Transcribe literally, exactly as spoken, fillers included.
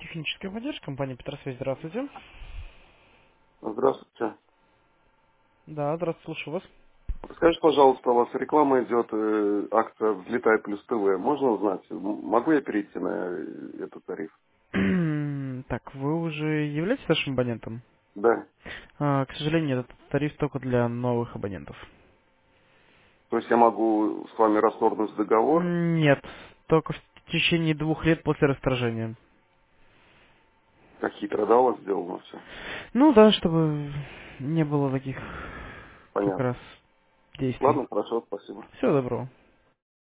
Техническая поддержка, компания Петросвязь, здравствуйте. Здравствуйте. Да, здравствуйте, слушаю вас. Скажите, пожалуйста, у вас реклама идет, э, акция «Взлетай плюс ТВ». Можно узнать, м- могу я перейти на э, этот тариф? Так, вы уже являетесь нашим абонентом? Да. А, к сожалению, этот тариф только для новых абонентов. То есть я могу с вами расторгнуть договор? Нет, только в течение двух лет после расторжения. Как хитро, да, у вас сделано все? Ну да, чтобы не было таких как Понятно. раз действий. Ладно, хорошо, спасибо. Всего доброго.